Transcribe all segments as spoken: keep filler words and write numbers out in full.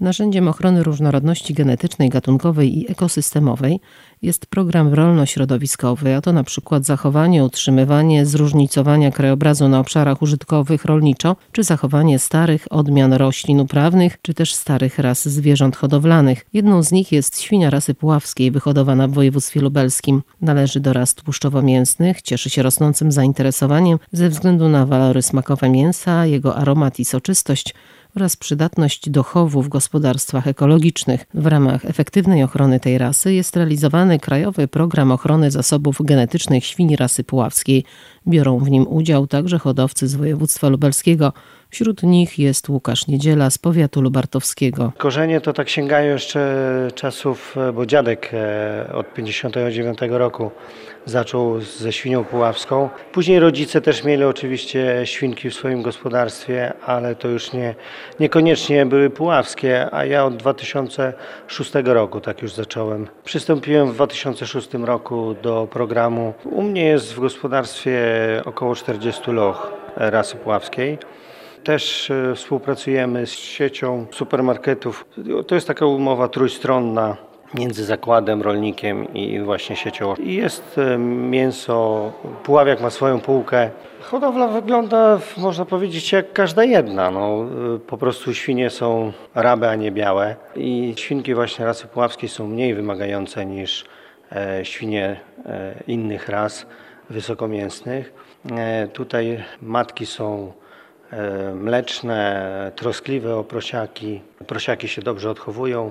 Narzędziem ochrony różnorodności genetycznej, gatunkowej i ekosystemowej jest program rolno-środowiskowy, a to na przykład zachowanie, utrzymywanie zróżnicowania krajobrazu na obszarach użytkowych rolniczo, czy zachowanie starych odmian roślin uprawnych, czy też starych ras zwierząt hodowlanych. Jedną z nich jest świnia rasy puławskiej, wyhodowana w województwie lubelskim. Należy do ras tłuszczowo-mięsnych, cieszy się rosnącym zainteresowaniem ze względu na walory smakowe mięsa, jego aromat i soczystość oraz przydatność do chowu w gospodarstwach ekologicznych. W ramach efektywnej ochrony tej rasy jest realizowany Krajowy Program Ochrony Zasobów Genetycznych Świni rasy puławskiej. Biorą w nim udział także hodowcy z województwa lubelskiego. Wśród nich jest Łukasz Niedziela z powiatu lubartowskiego. Korzenie to tak sięgają jeszcze czasów, bo dziadek od pięćdziesiątego dziewiątego roku zaczął ze świnią puławską. Później rodzice też mieli oczywiście świnki w swoim gospodarstwie, ale to już nie, niekoniecznie były puławskie, a ja od dwa tysiące szóstego roku tak już zacząłem. Przystąpiłem w dwa tysiące szóstym roku do programu. U mnie jest w gospodarstwie około czterdziestu loch rasy puławskiej. Też współpracujemy z siecią supermarketów. To jest taka umowa trójstronna między zakładem, rolnikiem i właśnie siecią. I jest mięso, puławiak ma swoją półkę. Hodowla wygląda, można powiedzieć, jak każda jedna. No, po prostu świnie są rabe, a nie białe. I świnki właśnie rasy puławskiej są mniej wymagające niż świnie innych ras wysokomięsnych. Tutaj matki są mleczne, troskliwe o prosiaki. Prosiaki się dobrze odchowują.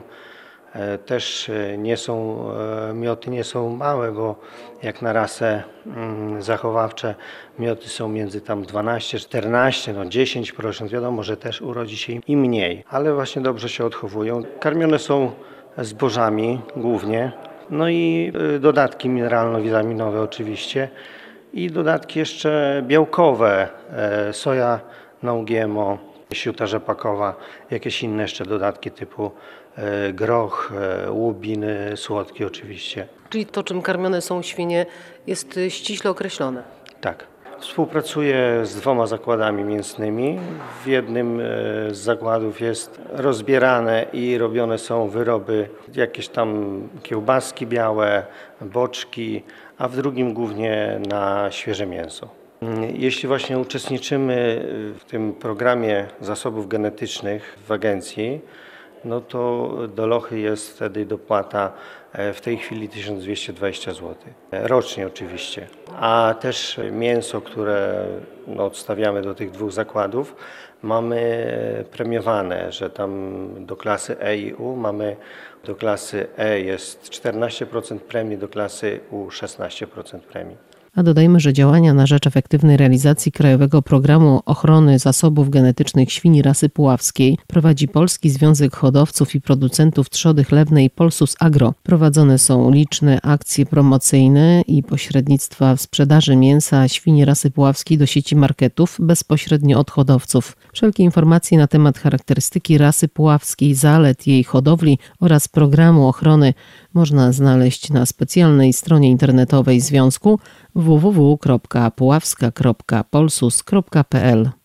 Też nie są, mioty nie są małe, bo jak na rasę zachowawcze mioty są między tam dwanaście, czternaście, no dziesięć procent. Wiadomo, że też urodzi się i mniej, ale właśnie dobrze się odchowują. Karmione są zbożami głównie, no i dodatki mineralno-witaminowe oczywiście i dodatki jeszcze białkowe, soja na U G M O, śruta rzepakowa, jakieś inne jeszcze dodatki typu groch, łubiny, słodkie oczywiście. Czyli to, czym karmione są świnie, jest ściśle określone? Tak. Współpracuję z dwoma zakładami mięsnymi. W jednym z zakładów jest rozbierane i robione są wyroby, jakieś tam kiełbaski białe, boczki, a w drugim głównie na świeże mięso. Jeśli właśnie uczestniczymy w tym programie zasobów genetycznych w agencji, no to do lochy jest wtedy dopłata w tej chwili tysiąc dwieście dwadzieścia złotych. Rocznie oczywiście. A też mięso, które no, odstawiamy do tych dwóch zakładów, mamy premiowane, że tam do klasy E i U mamy, do klasy E jest czternaście procent premii, do klasy U szesnaście procent premii. A dodajmy, że działania na rzecz efektywnej realizacji Krajowego Programu Ochrony Zasobów Genetycznych Świni rasy puławskiej prowadzi Polski Związek Hodowców i Producentów Trzody Chlewnej Polsus Agro. Prowadzone są liczne akcje promocyjne i pośrednictwa w sprzedaży mięsa świni rasy puławskiej do sieci marketów bezpośrednio od hodowców. Wszelkie informacje na temat charakterystyki rasy puławskiej, zalet jej hodowli oraz programu ochrony można znaleźć na specjalnej stronie internetowej Związku w w w kropka puławska kropka polsus kropka p l.